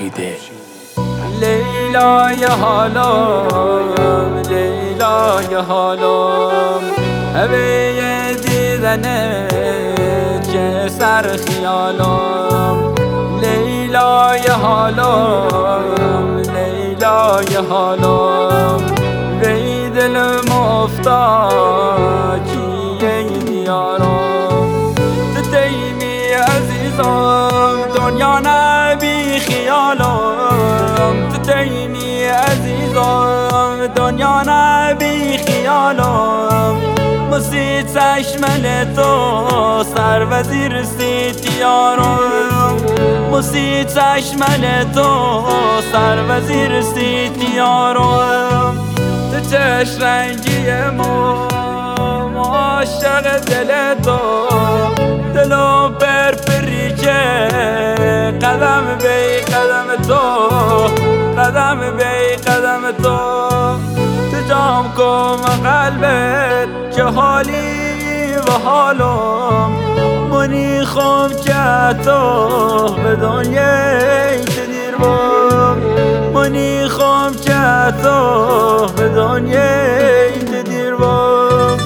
فرهیده. لیلای حالم، لیلای حالم، هوای دیدنه چه سر خیالم. لیلای حالم، لیلای حالم، وی دلم افتاد کیه دیارم. تو دیمی عزیزم دنیا نبی خیالم، تو دیمی عزیزم دنیا نبی خیالم. مسی چشمن تو سر وزیر سیتیارم، مسی چشمن تو سر وزیر سیتیارم. تو چش رنگی ما عاشق دل تو، دلو پرپری که قدم بی قدم تو، قدم بی قدم تو. تو جام کن قلبت که حالی و حالم، منی خوام که تو به دنیای تدیر بام، منی خوام که تو به دنیای تدیر بام.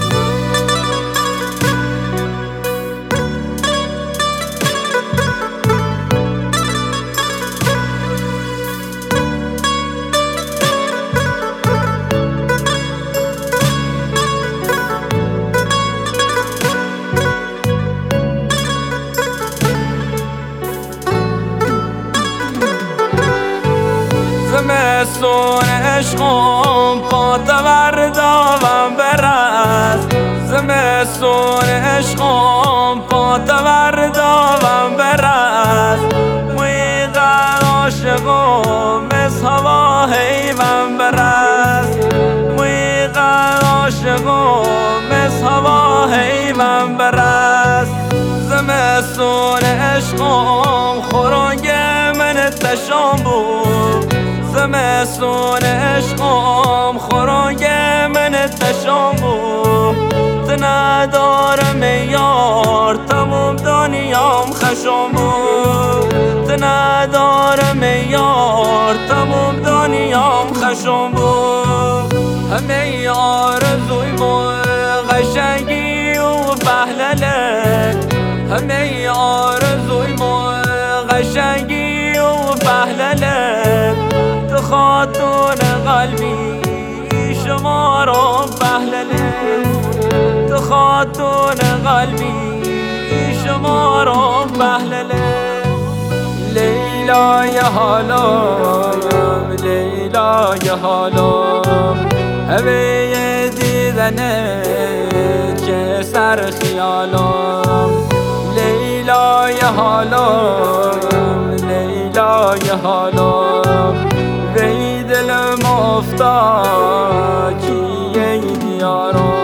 زمستون عشقم پات ورداوم برس، زمستون عشقم پات ورداوم برس. مویقه عاشقم از هوا حیوان برس، مویقه عاشقم از هوا حیوان برس. زمستون عشقم خورنگ من تشام بود، زمستون عشقم خورنگ من تشام بود. تو ندارم یار تمام دنیام خشام بود، تو ندارم یار تمام دنیام خشام بود. همه آرزوی ما قشنگی و پهلله، همه آرزوی ما قشنگی و پهلله. تو خاتون قلبی شما رو پهلله، تو خاتون قلبی شما رو پهلله. لیلای حالم، لیلای حالم، هوای دیدنه چه سر خیالم. لیلای حالم، لیلای حالم، وی دلم افتاد کیه دیارم.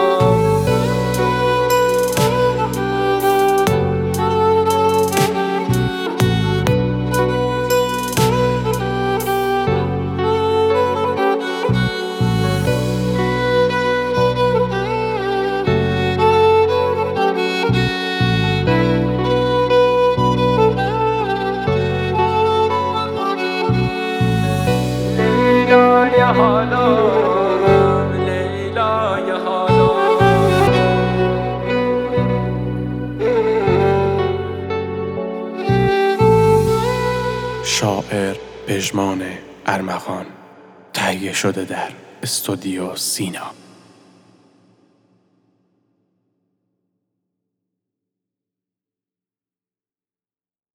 لیلای حالم، لیلای حالم. شاعر پژمان ارمغان، تهیه شده در استودیو سینا.